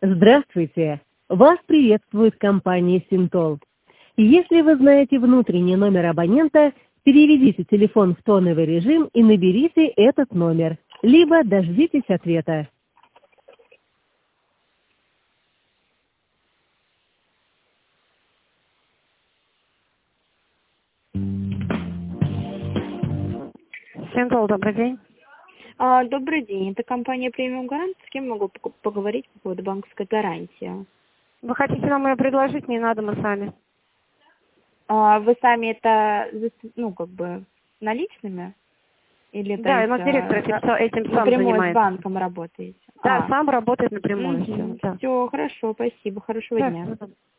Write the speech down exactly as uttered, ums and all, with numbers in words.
Здравствуйте! Вас приветствует компания Синтол. Если вы знаете внутренний номер абонента, переведите телефон в тоновый режим и наберите этот номер, либо дождитесь ответа. Синтол, добрый день. А, добрый день, это компания Премиум Гарант. С кем могу пок- поговорить по поводу банковской гарантии? Вы хотите нам ее предложить? Не надо, мы сами. А, вы сами это, за- ну, как бы, наличными? Или Да, то у нас есть, директор этим, а, со- этим сам напрямую с занимается. банком работаете? Да, А, сам работает напрямую. Все, да. все, хорошо, спасибо, хорошего Да, дня. всё.